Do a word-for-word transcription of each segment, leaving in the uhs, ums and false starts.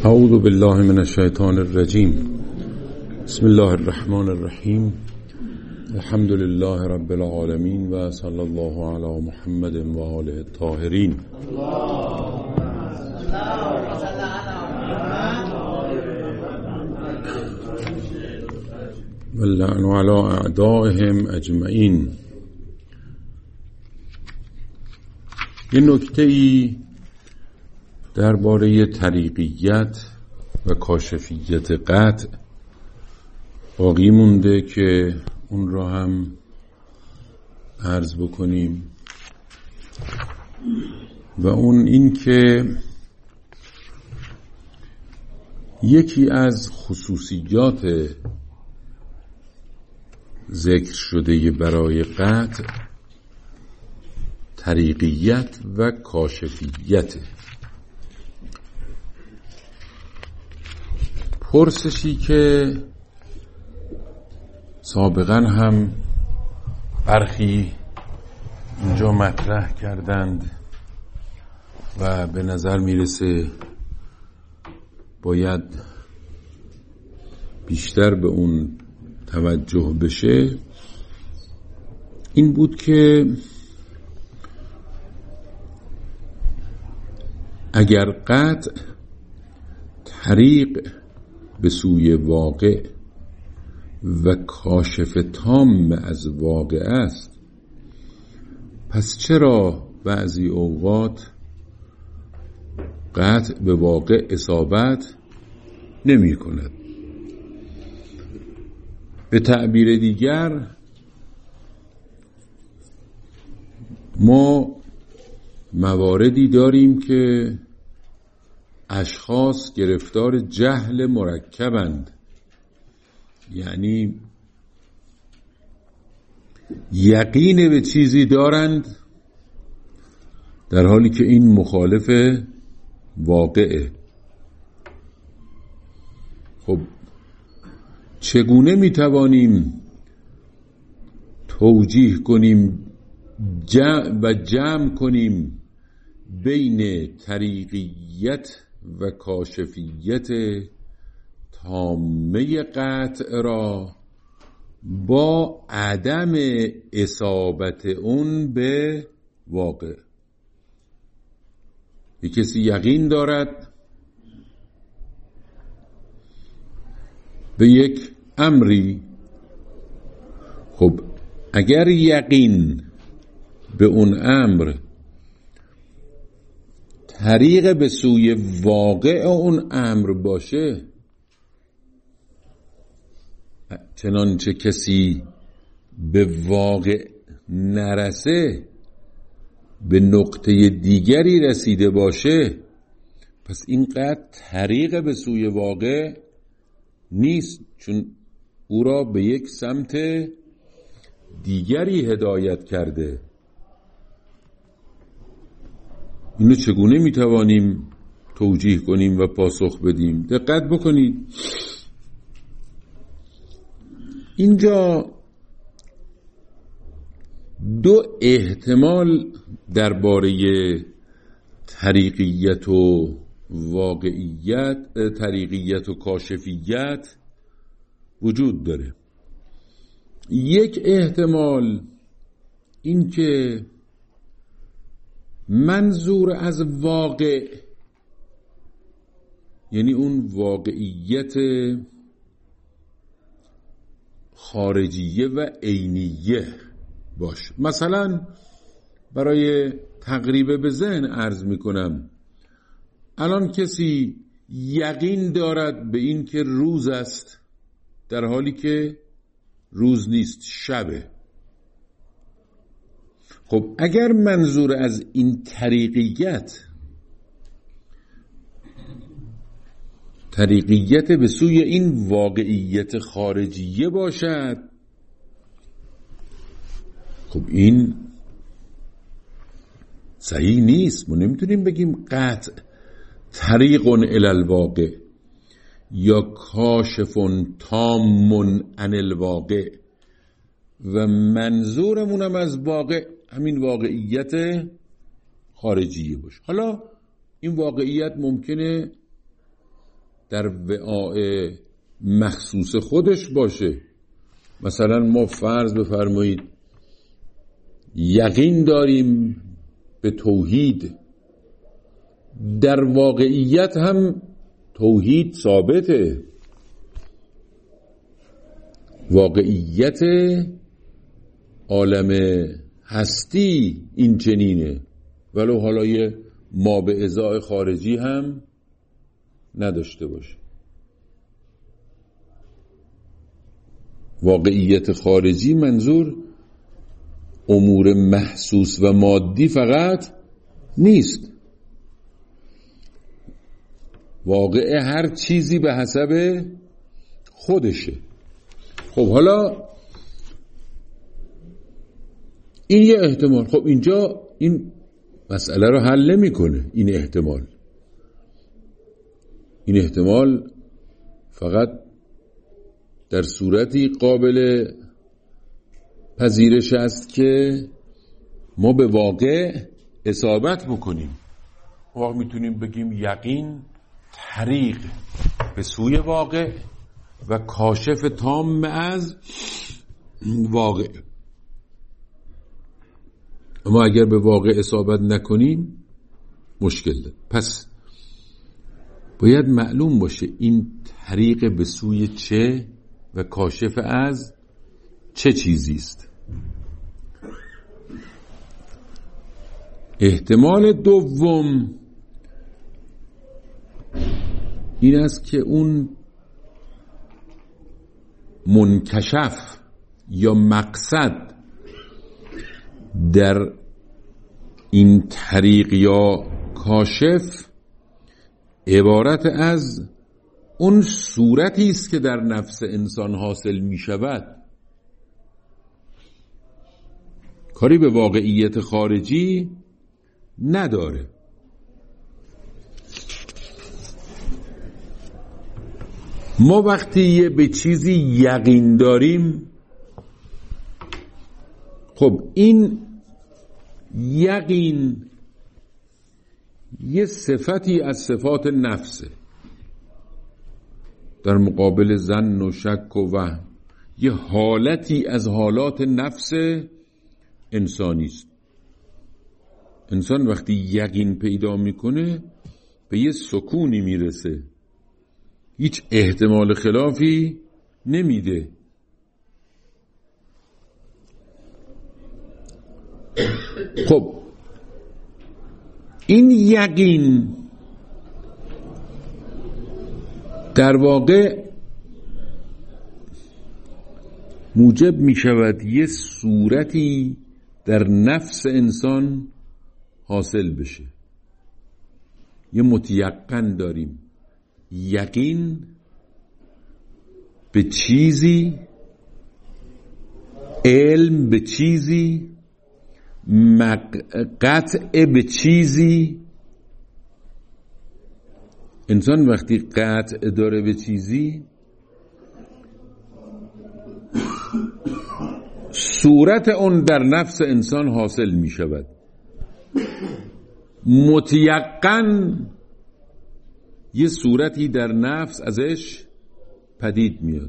اعوذ بالله من الشیطان الرجیم. بسم الله الرحمن الرحیم. الحمد لله رب العالمین و صلی الله علی محمد و آله الطاهرین. واللعن علی اعدائهم اجمعین. یه نکته‌ای درباره طریقیت و کاشفیت قطع باقی مونده که اون را هم عرض بکنیم و اون این که یکی از خصوصیات ذکر شده برای قطع طریقیت و کاشفیت. پرسشی که سابقا هم برخی اینجا مطرح کردند و به نظر میرسه باید بیشتر به اون توجه بشه، این بود که اگر قطع طریق به سوی واقع و کاشف تام از واقع است، پس چرا بعضی اوقات قطع به واقع اصابت نمی کند؟ به تعبیر دیگر ما مواردی داریم که اشخاص گرفتار جهل مرکبند، یعنی یقین به چیزی دارند در حالی که این مخالف واقعه. خب چگونه میتوانیم توجیه کنیم جمع و جمع کنیم بین طریقیت و کاشفیت تامه قطع را با عدم اصابت اون به واقع؟ یک کسی یقین دارد به یک امری، خب اگر یقین به اون امر طریق به سوی واقع اون امر باشه، چنانچه کسی به واقع نرسه به نقطه دیگری رسیده باشه، پس این قطع طریق به سوی واقع نیست، چون او را به یک سمت دیگری هدایت کرده. اینو چگونه میتوانیم توجیه کنیم و پاسخ بدیم؟ دقت بکنید، اینجا دو احتمال درباره طریقیت و واقعیت، طریقیت و کاشفیت وجود داره. یک احتمال این که منظور از واقع، یعنی اون واقعیت خارجیه و عینیه باشه. مثلا برای تقریب به ذهن عرض میکنم، الان کسی یقین دارد به این که روز است در حالی که روز نیست، شبه. خب اگر منظور از این طریقیت طریقیت به سوی این واقعیت خارجیه باشد، خب این صحیح نیست. ما نمیتونیم بگیم قطع طریق الی الواقع یا کاشف تام عن الواقع و منظورمونم از واقع همین واقعیت خارجیه باشه. حالا این واقعیت ممکنه در وعاء مخصوص خودش باشه. مثلا ما فرض بفرمایید یقین داریم به توحید، در واقعیت هم توحید ثابته، واقعیت عالم هستی این چنینه، ولو حالا یه ما به ازای خارجی هم نداشته باشه. واقعیت خارجی منظور امور محسوس و مادی فقط نیست، واقع هر چیزی به حسب خودشه. خب حالا این یه احتمال. خب اینجا این مسئله رو حل نمی‌کنه. این احتمال این احتمال فقط در صورتی قابل پذیرش است که ما به واقع اصابت بکنیم. واقع میتونیم بگیم یقین طریق به سوی واقع و کاشف تام از واقع. اما اگر به واقع اصابت نکنیم مشکل ده. پس باید معلوم باشه این طریق به سوی چه و کاشف از چه چیزی است. احتمال دوم این است که اون منکشف یا مقصد در این طریق یا کاشف عبارت از اون صورتی است که در نفس انسان حاصل می شود، کاری به واقعیت خارجی نداره. ما وقتی به چیزی یقین داریم، خب این یقین یه صفتی از صفات نفسه در مقابل ظن و شک و وهم، یه حالتی از حالات نفس انسانی است. انسان وقتی یقین پیدا میکنه به یه سکونی میرسه، هیچ احتمال خلافی نمیده. خب این یقین در واقع موجب می شود یه صورتی در نفس انسان حاصل بشه. یه متیقن داریم، یقین به چیزی، علم به چیزی، قطع به چیزی. انسان وقتی قطع داره به چیزی، صورت اون در نفس انسان حاصل می شود. متیقن یه صورتی در نفس ازش پدید میاد.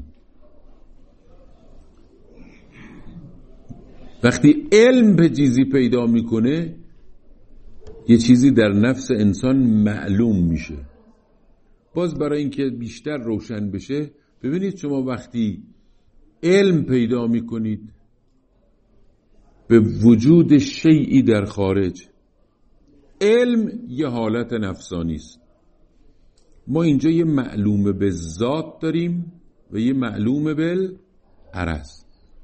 وقتی علم به چیزی پیدا میکنه، یه چیزی در نفس انسان معلوم میشه. باز برای اینکه بیشتر روشن بشه، ببینید شما وقتی علم پیدا میکنید به وجود شیئی در خارج، علم یه حالت نفسانی است. ما اینجا یه معلوم به ذات داریم و یه معلوم بالعرض.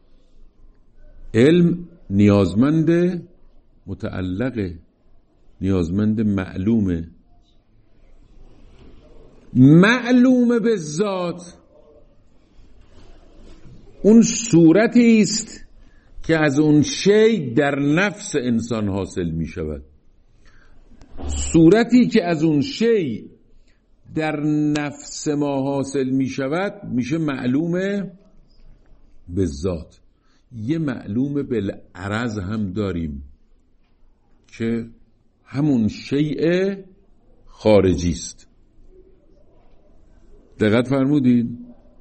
علم نیازمند متعلقه، نیازمند معلومه. معلوم به ذات اون صورتی است که از اون شی در نفس انسان حاصل می شود. صورتی که از اون شی در نفس ما حاصل می شود میشه معلوم به ذات. یه معلوم بالعرض هم داریم که همون شیء خارجی است. دقت فرمودین؟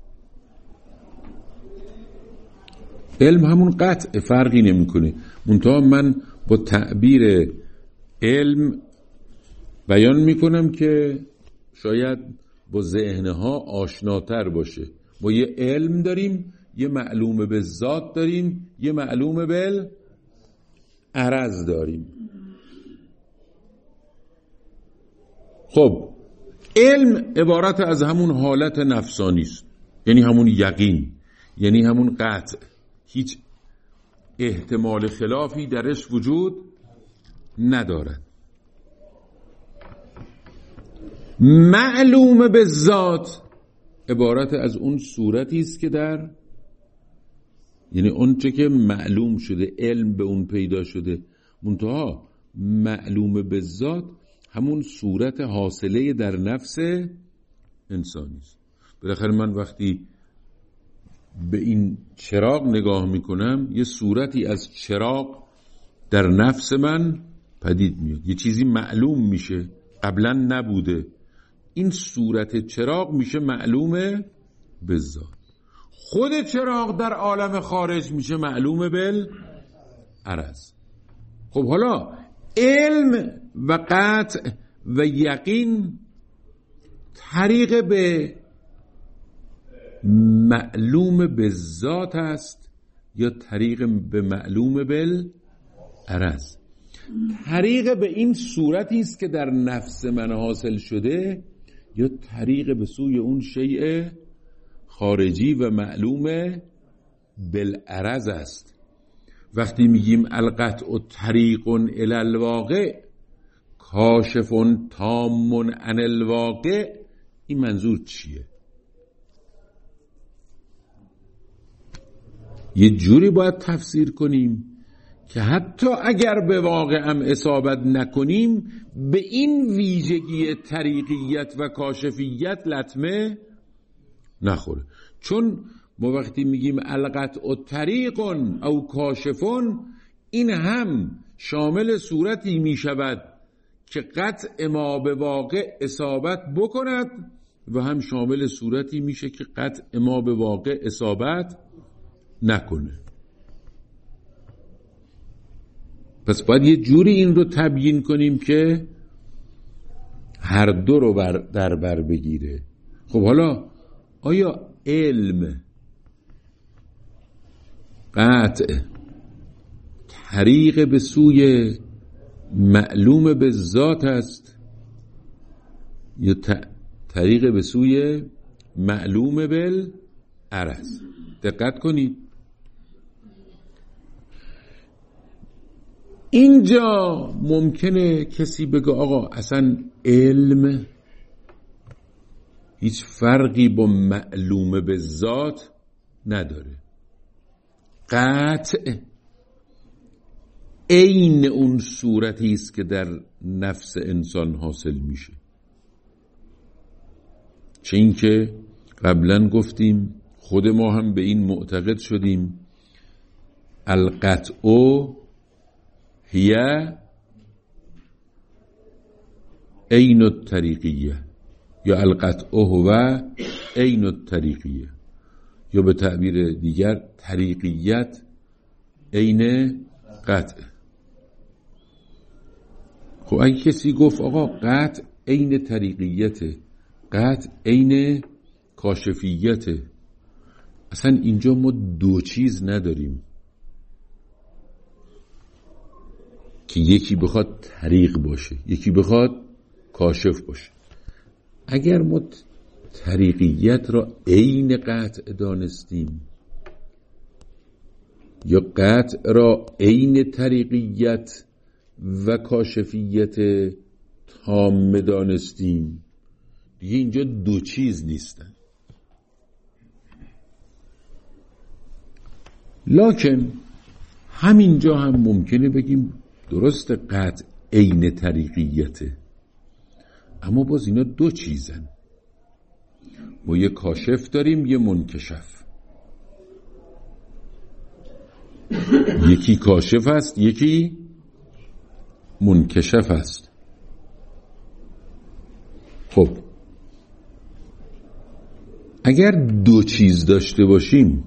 علم همون قطع، فرقی نمیکنه. منتها من با تعبیر علم بیان میکنم که شاید با ذهنها آشناتر باشه. ما یه علم داریم، یه معلوم به ذات داریم، یه معلوم به عرض داریم. خب علم عبارت از همون حالت نفسانی است، یعنی همون یقین، یعنی همون قطع، هیچ احتمال خلافی درش وجود ندارد. معلوم به ذات عبارت از اون صورتی است که در، یعنی اون چه که معلوم شده، علم به اون پیدا شده، منتها معلوم به ذات همون صورت حاصله در نفس انسانی است. بالاخره من وقتی به این چراغ نگاه میکنم، یه صورتی از چراغ در نفس من پدید میاد، یه چیزی معلوم میشه قبلا نبوده، این صورت چراغ میشه معلومه به ذات. خود چراغ در عالم خارج میشه معلومه بالعرض. خب حالا علم و قطع و یقین طریق به معلوم به ذات است یا طریق به معلوم بالعرض؟ طریق به این صورتی است که در نفس من حاصل شده یا طریق به سوی اون شیء خارجی و معلوم بالعرض است؟ وقتی میگیم القطع طریق الی الواقع کاشف تام عن الواقع، این منظور چیه؟ یه جوری باید تفسیر کنیم که حتی اگر به واقع هم اصابت نکنیم به این ویژگی طریقیت و کاشفیت لطمه نخوره. چون ما وقتی میگیم القطع طریق او کاشفون، این هم شامل صورتی میشود که قطع ما به واقع اصابت بکند و هم شامل صورتی میشه که قطع ما به واقع اصابت نکنه. پس باید یه جوری این رو تبیین کنیم که هر دو رو بر در بر بگیره. خب حالا آیا علم قطع طریق به سوی معلوم به ذات است یا طریق به سوی معلوم بالعرض؟ دقت کنید، اینجا ممکنه کسی بگه آقا اصلا علم هیچ فرقی با معلوم به ذات نداره، قطع عین اون صورتی است که در نفس انسان حاصل میشه. چه این که قبلا گفتیم خود ما هم به این معتقد شدیم القطع هی عین الطریقیه یا القطع هو عین الطریقیه، یا به تعبیر دیگر طریقیت عین قطع. خب اگه کسی گفت آقا قطع عین طریقیته، قطع عین کاشفیته، اصلا اینجا ما دو چیز نداریم که یکی بخواد طریق باشه یکی بخواد کاشف باشه. اگر ما طریقیت را عین قطع دانستیم یا قطع را عین طریقیت و کاشفیت تام دانستیم، دیگه اینجا دو چیز نیستن. لکن همینجا هم ممکنه بگیم درست قطع عین طریقیته، اما باز اینا دو چیزن. ما یه کاشف داریم یه منکشف، یکی کاشف است یکی منکشف است. خب اگر دو چیز داشته باشیم،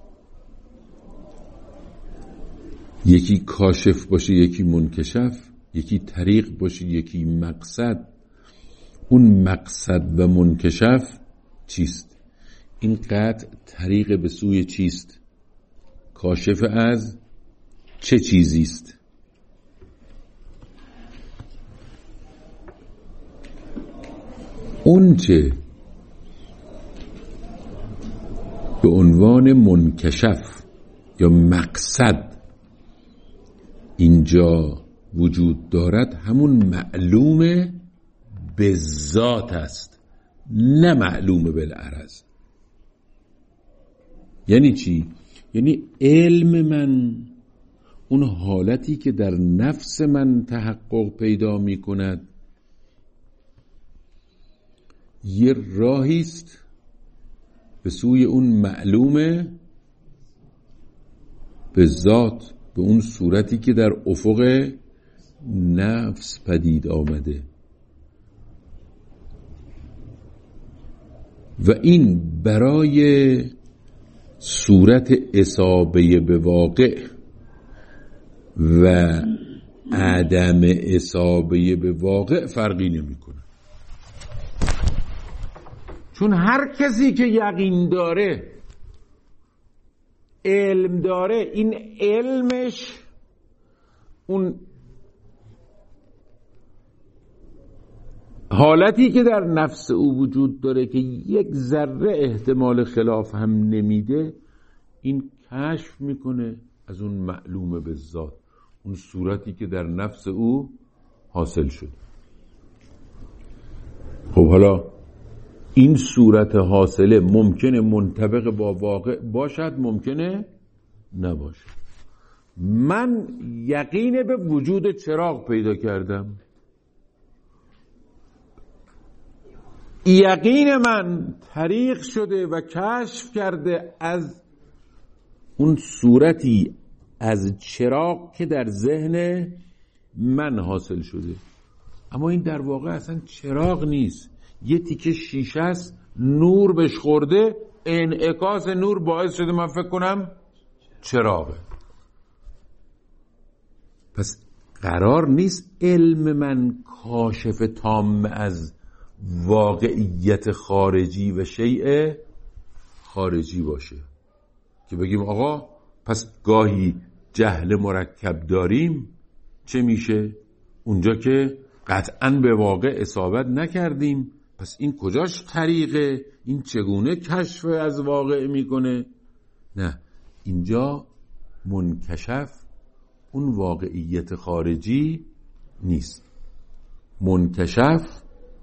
یکی کاشف باشه یکی منکشف، یکی طریق باشه یکی مقصد، اون مقصد و منکشف چیست؟ این قطع طریق به سوی چیست؟ کاشف از چه چیزی است؟ اون چه به عنوان منکشف یا مقصد اینجا وجود دارد همون معلوم به ذات است، نه معلوم بالعرض. یعنی چی؟ یعنی علم من، اون حالتی که در نفس من تحقق پیدا می کند، یه راهی است به سوی اون معلوم به ذات، به اون صورتی که در افق نفس پدید آمده. و این برای صورت اصابه به واقع و عدم اصابه به واقع فرقی نمی‌کنه. چون هر کسی که یقین داره، علم داره، این علمش اون حالتی که در نفس او وجود داره که یک ذره احتمال خلاف هم نمیده، این کشف میکنه از اون معلوم به ذات، اون صورتی که در نفس او حاصل شد. خب حالا این صورت حاصله ممکنه منطبق با واقع باشد، ممکنه نباشد. من یقین به وجود چراغ پیدا کردم، یقین من طریق شده و کشف کرده از اون صورتی از چراغ که در ذهن من حاصل شده. اما این در واقع اصلا چراغ نیست، یه تیکه شیشه است، نور بهش خورده، انعکاس نور باعث شده من فکر کنم چراغه. پس قرار نیست علم من کاشف تام از واقعیت خارجی و شیء خارجی باشه که بگیم آقا پس گاهی جهل مرکب داریم، چه میشه؟ اونجا که قطعاً به واقع اصابت نکردیم، پس این کجاش طریقه؟ این چگونه کشف از واقع میکنه؟ نه، اینجا منکشف اون واقعیت خارجی نیست. منکشف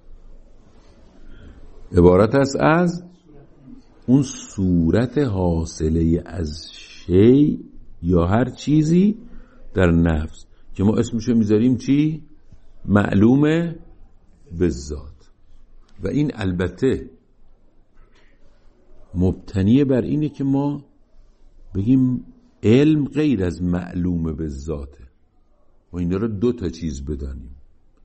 عبارت است از اون صورت حاصله از شی یا هر چیزی در نفس که ما اسمشو میذاریم چی؟ معلومه به ذات. و این البته مبتنی بر اینه که ما بگیم علم غیر از معلومه به ذاته و این رو دو تا چیز بدانیم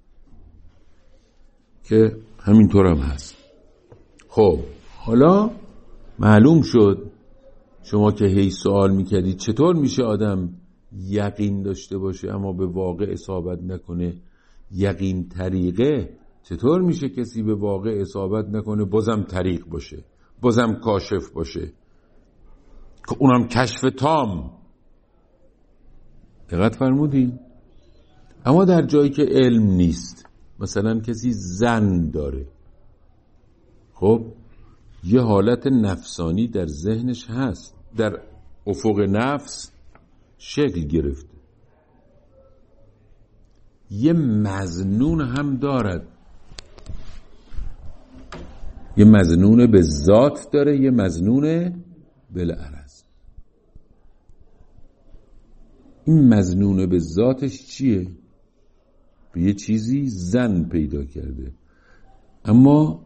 که همینطور هم هست. خب حالا معلوم شد، شما که هی سوال میکردید چطور میشه آدم یقین داشته باشه اما به واقع اصابت نکنه؟ یقین طریقه، چطور میشه کسی به واقع اصابت نکنه بازم طریق باشه، بازم کاشف باشه، که اونم کشف تام؟ دقت فرمودین؟ اما در جایی که علم نیست، مثلا کسی زن داره، خب یه حالت نفسانی در ذهنش هست، در افق نفس شکل گرفته، یه مظنون هم دارد، یه مظنون به ذات داره، یه مظنون بالعرض. این مظنون به ذاتش چیه؟ به یه چیزی زن پیدا کرده، اما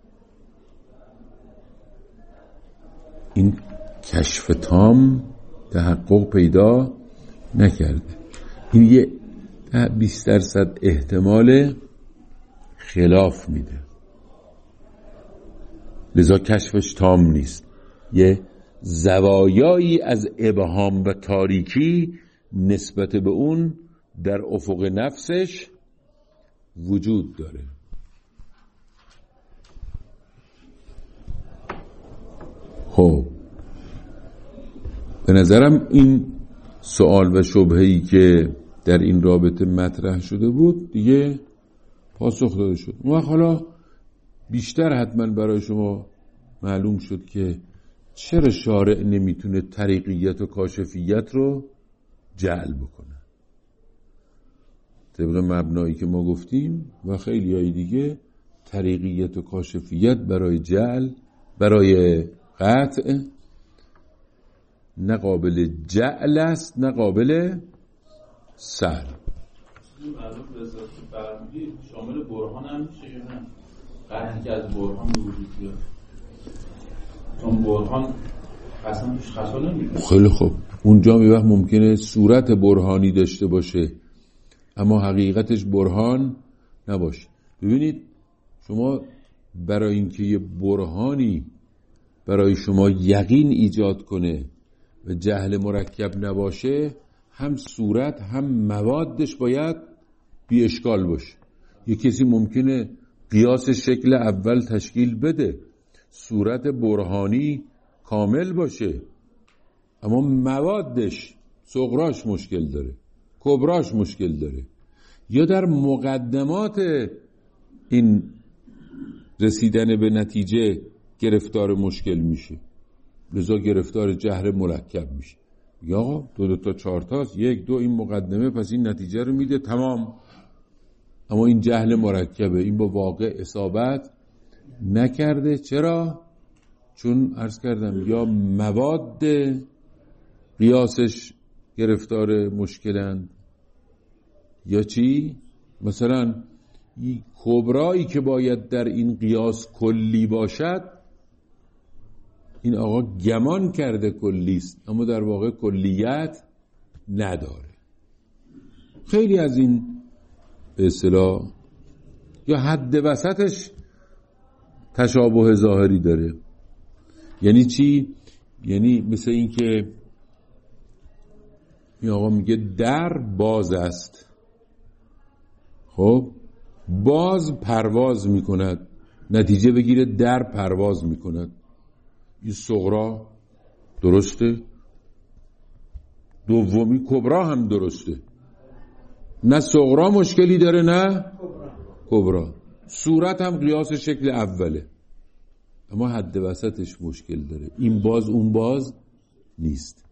این کشف تام تحقق پیدا نکرده. این یه بیست درصد احتمال خلاف میده. لذا کشفش تام نیست. یه زوایایی از ابهام و تاریکی نسبت به اون در افق نفسش وجود داره. خب به نظرم این سوال و شبهه‌ای که در این رابطه مطرح شده بود دیگه پاسخ داده شد. و حالا بیشتر حتما برای شما معلوم شد که چرا شارع نمیتونه طریقیت و کاشفیت رو جعل بکنه طبق مبنایی که ما گفتیم و خیلی های دیگه. طریقیت و کاشفیت برای جعل، برای قطع نه قابل جعل است نه قابل سلب. شامل برهان هم میشه یا نه؟ قطعی که از برهان وجود بیاد، چون برهان اصلا توش خطا نمیکنه. خیلی خوب، اونجا می وقت ممکنه صورت برهانی داشته باشه اما حقیقتش برهان نباشه. ببینید شما برای اینکه یه برهانی برای شما یقین ایجاد کنه و جهل مرکب نباشه، هم صورت هم موادش باید بی اشکال باشه. یه کسی ممکنه قیاس شکل اول تشکیل بده، صورت برهانی کامل باشه اما موادش صغراش مشکل داره، کبراش مشکل داره، یا در مقدمات این رسیدن به نتیجه گرفتار مشکل میشه، لذا گرفتار جهل مرکب میشه. یا آقا دو دو تا چهار تاست، یک دو این مقدمه پس این نتیجه رو میده تمام، اما این جهل مرکبه، این با واقع اصابت نکرده. چرا؟ چون عرض کردم یا مواد قیاسش گرفتار مشکلند یا چی؟ مثلا کبرایی که باید در این قیاس کلی باشد، این آقا گمان کرده کلیست اما در واقع کلیت نداره. خیلی از این به اصطلاح یا حد وسطش تشابه ظاهری داره. یعنی چی؟ یعنی مثل این که این آقا میگه در باز است، خب باز پرواز میکند، نتیجه بگیره در پرواز میکند. این صغرا درسته، دومی کبرا هم درسته، نه صغرا مشکلی داره نه کبرا. صورت هم قیاس شکل اوله اما حد وسطش مشکل داره. این باز اون باز نیست،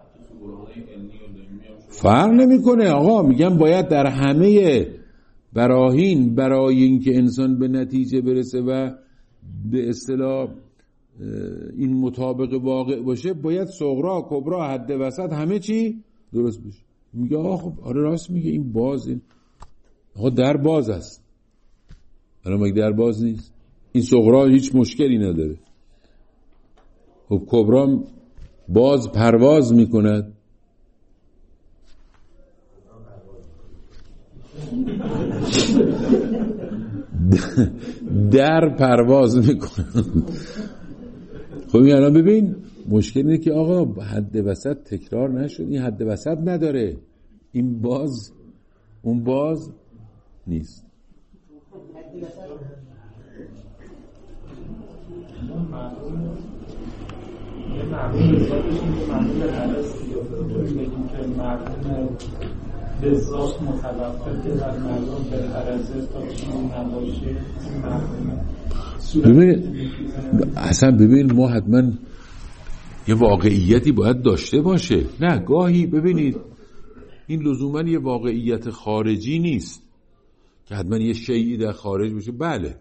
فرق نمیکنه. آقا میگم باید در همه براهین برای اینکه انسان به نتیجه برسه و به اصطلاح این مطابق واقع باشه باید صغرا کبرا حد وسط همه چی درست بشه. میگه آقا خب آره راست میگه، این باز، این آقا در باز است، الان مگه در باز نیست؟ این صغرا هیچ مشکلی نداره، خب کبرا باز پرواز میکند. در پرواز میکند. خب این الان ببین مشکل اینه که آقا حد وسط تکرار نشد، این حد وسط نداره، این باز اون باز نیست. یه معمول حسابش این معمول هرستی بگیم که معمول به ذات متوقفه در معلوم به هرزه تا چون نباشه ببین اصلا ببین ما حتما یه واقعیتی باید داشته باشه. نه گاهی ببینید این لزوما یه واقعیت خارجی نیست که حتما یه شیئی در خارج باشه. بله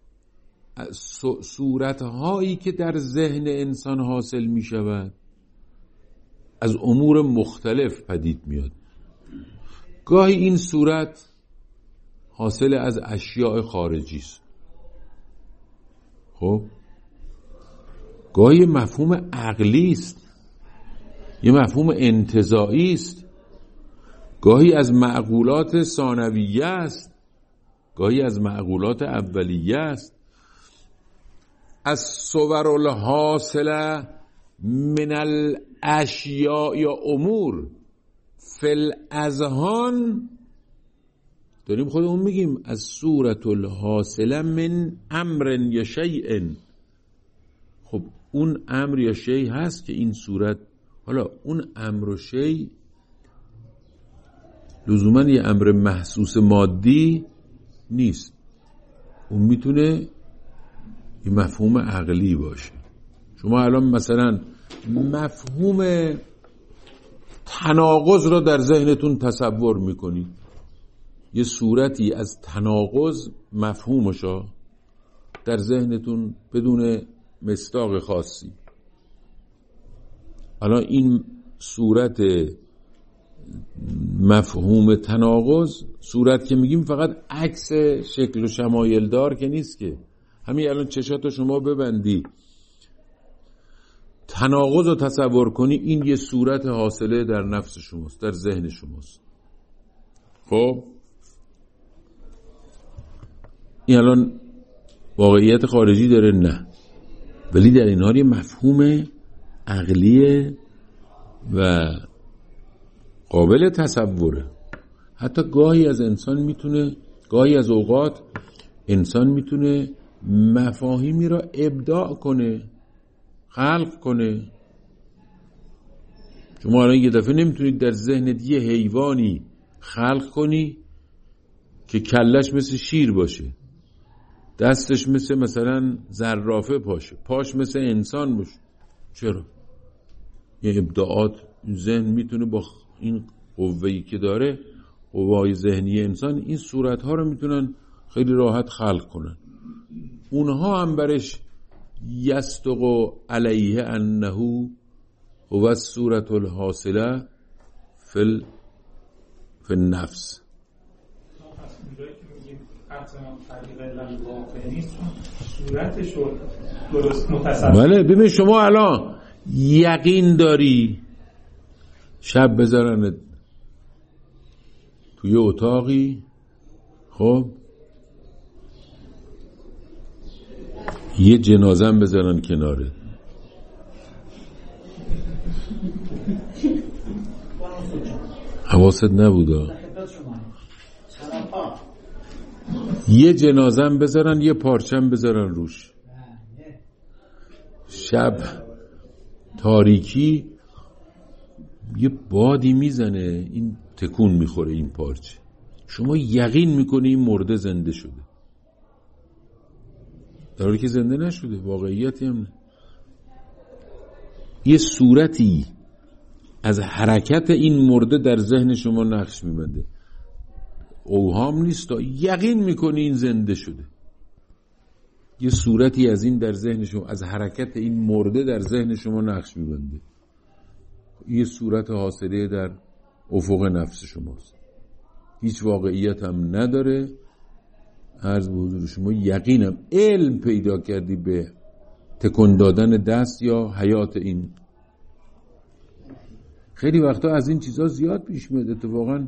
صورتهایی که در ذهن انسان حاصل می شود از امور مختلف پدید میاد. گاهی این صورت حاصل از اشیاء خارجی است، خب گاهی مفهوم عقلی است، یه مفهوم انتزاعی است، گاهی از معقولات ثانویه است، گاهی از معقولات اولیه است. از صور الحاصله من الاشیاء یا امور فی الاذهان، داریم خودمون میگیم از صورت الحاصله من امر یا شیء. خب اون امر یا شیء هست که این صورت، حالا اون امر و شیء لزوما یه امر محسوس مادی نیست، اون میتونه یه مفهوم عقلی باشه. شما الان مثلا مفهوم تناقض رو در ذهنتون تصور میکنید، یه صورتی از تناقض مفهومشو در ذهنتون بدون مصداق خاصی. الان این صورت مفهوم تناقض، صورت که میگیم فقط عکس شکل و شمایل دار که نیست که. همین الان چشاتو شما ببندی تناقض رو تصور کنی، این یه صورت حاصله در نفس شماست، در ذهن شماست. خب این الان واقعیت خارجی داره؟ نه، ولی در این حال یه مفهوم عقلیه و قابل تصوره. حتی گاهی از انسان میتونه، گاهی از اوقات انسان میتونه مفاهیمی را ابداع کنه، خلق کنه. شما الان یه دفعه نمیتونید در ذهنت یه حیوانی خلق کنی که کلش مثل شیر باشه، دستش مثل مثلا زرافه باشه، پاش مثل انسان باشه. چرا؟ یه ابداعات ذهن میتونه با این قوه‌ای که داره، قوای ذهنی انسان، این صورتها رو میتونن خیلی راحت خلق کنن. اونها هم برش یصدق علیه انه هو الصورة الحاصله فی فی النفس. بله ببین شما الان یقین داری شب بذارن توی اتاقی، خب یه جنازه هم بذارن کناره، حواست نبوده، یه جنازه هم بذارن، یه پارچم بذارن روش، شب تاریکی یه بادی میزنه، این تکون میخوره این پارچه، شما یقین میکنی این مرده زنده شده، در حالی که زنده نشده، واقعیتی هم نه. یه صورتی از حرکت این مرده در ذهن شما نقش میبنده، اوهام نیست، یقین میکنی این زنده شده. یه صورتی از این در ذهن شما، از حرکت این مرده در ذهن شما نقش میبنده. یه صورت حاصله در افق نفس شماست، هیچ واقعیت هم نداره. عرض به حضور شما یقینم علم پیدا کردی به تکون دادن دست یا حیات این. خیلی وقتا از این چیزا زیاد پیش میاد اتفاقا،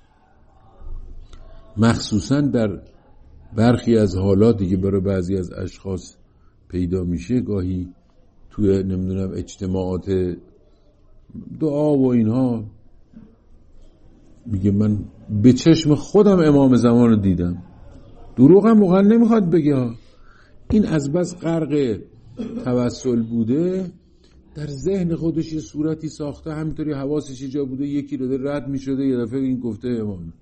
مخصوصا در برخی از حالاتی که برای بعضی از اشخاص پیدا میشه، گاهی توی نمیدونم اجتماعات دعا و اینها، میگه من به چشم خودم امام زمان رو دیدم، دروغ هم واقعا نمیخواد بگه، این از بس غرق توسل بوده، در ذهن خودش یه صورتی ساخته، همینطوری حواسش جا بوده، یکی رو در رد میشده، یه دفعه این گفته امام.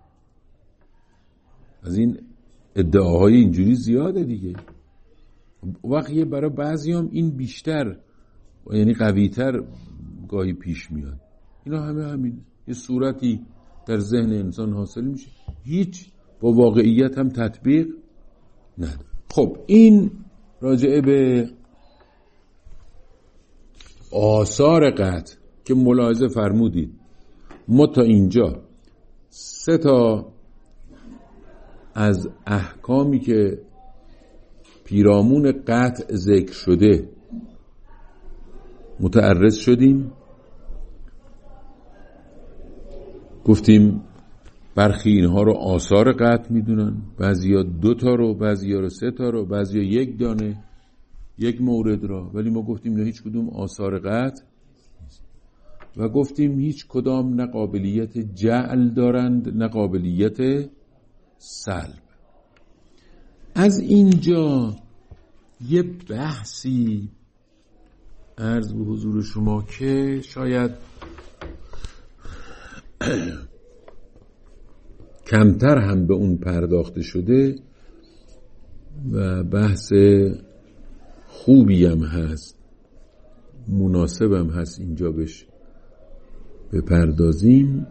از این ادعاهای اینجوری زیاده دیگه. وقتی برای بعضی هم این بیشتر یعنی قویتر گاهی پیش میاد. اینا همه همین یه صورتی در ذهن انسان حاصل میشه، هیچ با واقعیت هم تطبیق نداره. خب این راجعه به آثار قطع که ملاحظه فرمودید، ما تا اینجا سه تا از احکامی که پیرامون قطع ذکر شده متعرض شدیم. گفتیم برخی اینها رو آثار قطع میدونن، بعضیا دو تا رو، بعضیا رو سه تا رو، بعضیا یک دانه. یک مورد را، ولی ما گفتیم نه هیچ کدوم آثار قطع و گفتیم هیچ کدام نه قابلیت جعل دارند نه قابلیت سلب. از اینجا یه بحثی عرض به حضور شما که شاید کمتر هم به اون پرداخته شده و بحث خوبی هم هست، مناسب هم هست اینجا بهش بپردازیم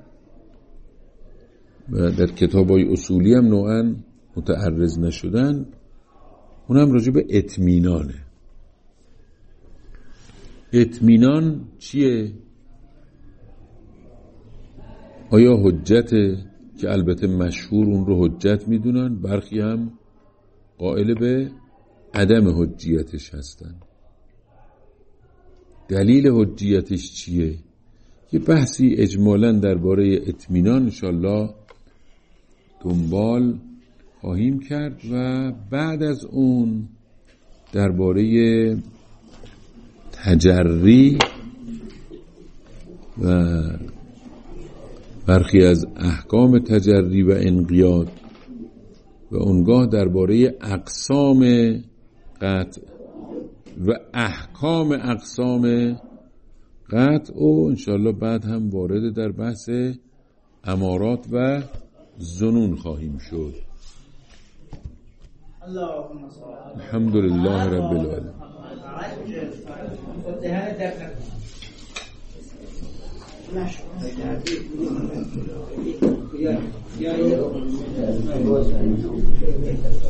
و در کتابای اصولی هم نوعا متعرض نشدن. اونم راجع به اطمینانه. اطمینان چیه؟ آیا حجته که البته مشهور اون رو حجت میدونن، برخی هم قائل به عدم حجیتش هستن. دلیل حجیتش چیه؟ یه بحثی اجمالاً درباره اطمینان انشالله دنبال خواهیم کرد و بعد از اون درباره تجری و برخی از احکام تجری و انقیاد و اونگاه درباره اقسام قطع و احکام اقسام قطع و انشالله بعد هم وارد در بحث امارات و ظنون خواهیم شد. الحمدلله رب العالمین. یا